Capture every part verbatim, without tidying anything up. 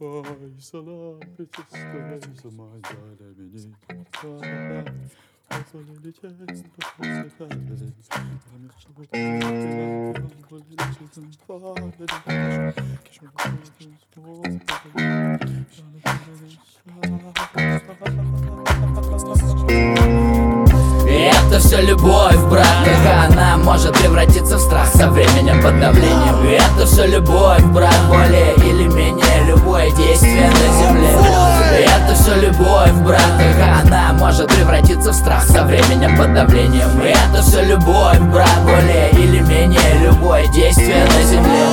Faysal'a peçeste zaman alemini sana Azaleli çeşit seferlerin Amir çabuk Это все любовь, брат, как она может превратиться в страх со временем под давлением. Это все любовь, брат, более или менее любое действие на земле. Это все любовь, брат, как она может превратиться в страх со временем под давлением. Это все любовь, брат, более или менее любое действие на земле.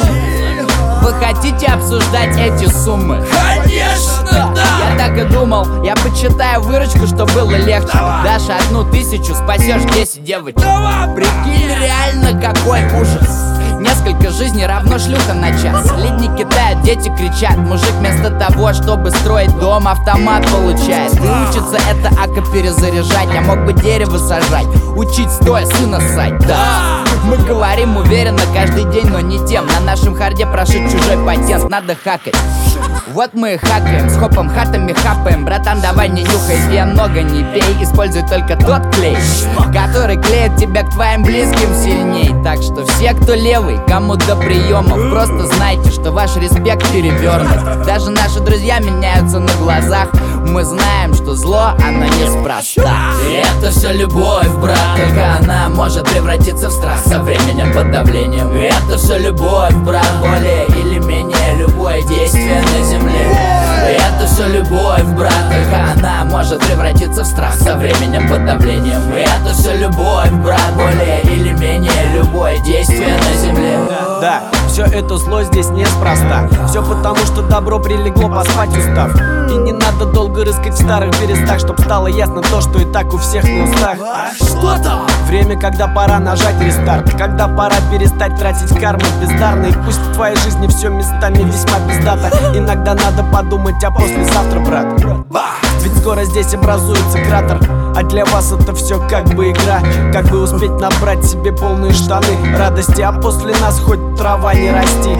Вы хотите обсуждать эти суммы? Конечно, да! Я так и думал, я почитаю выручку, чтобы было легче. Давай. Дашь одну тысячу, спасешь десять девочек. Давай, Прикинь, реально какой ужас. Несколько жизней равно шлюха на час. Ледник кидают, дети кричат. Мужик вместо того, чтобы строить дом, автомат получает. И учится это ака перезаряжать. Я мог бы дерево сажать, учить стоя сына ссать. Да, мы говорим уверенно каждый день, но не тем. На нашем харде прошит чужой патент, надо хакать. Вот мы и хакаем, с хопом хатами хапаем. Братан, давай не нюхай, пей много не пей. Используй только тот клей, который клеит тебя к твоим близким сильней. Так что все, кто левый, кому до приемов, просто знайте, что ваш респект перевернут. Даже наши друзья меняются на глазах. Мы знаем, что зло, оно неспроста. И это все любовь, брат, только она может превратиться в страх со временем под давлением. И это все любовь, брат, более или менее любое действие на земле. И это все любовь, брат, только она может превратиться в страх со временем под давлением. И это все любовь, брат, более или менее любое действие на земле. Да, все это зло здесь неспроста. Все потому, что добро прилегло поспать устав. И не надо долго рыскать в старых берестах, чтоб стало ясно то, что и так у всех на устах. Что там? Время, когда пора нажать рестарт, когда пора перестать тратить карму бездарно. И пусть в твоей жизни все местами весьма пиздато, иногда надо подумать о послезавтра, брат. Ведь скоро здесь образуется кратер, а для вас это все как бы игра. Как бы успеть набрать себе полные штаны радости, а после нас хоть трава не расти.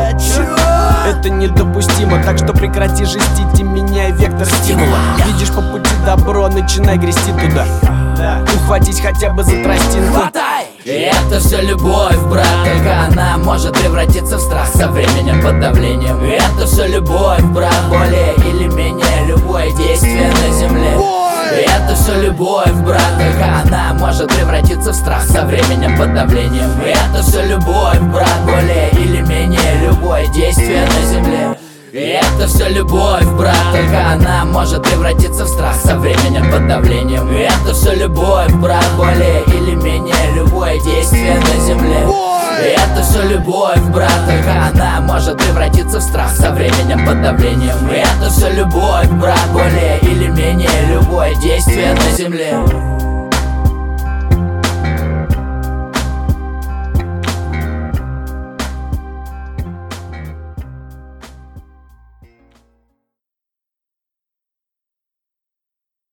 Это недопустимо, так что прекрати жестить и меняй вектор стимула. Видишь по пути добро, начинай грести туда. Ухватись хотя бы за тростинку. Хватай! И это все любовь, брат, только она может превратиться в страх со временем под давлением. И это все любовь, брат, более или менее любое действие на земле. И это все любовь, брат, только она может превратиться в страх со временем под давлением. И это все любовь, брат, более или менее любое действие на земле. И это все любовь, брат, только она может превратиться в страх со временем под давлением. И это все любовь, брат, более или менее любое действие на земле. И это все любовь, брат, только она может превратиться в страх со временем под давлением. И это все любовь, брат, более или менее любое действие на земле.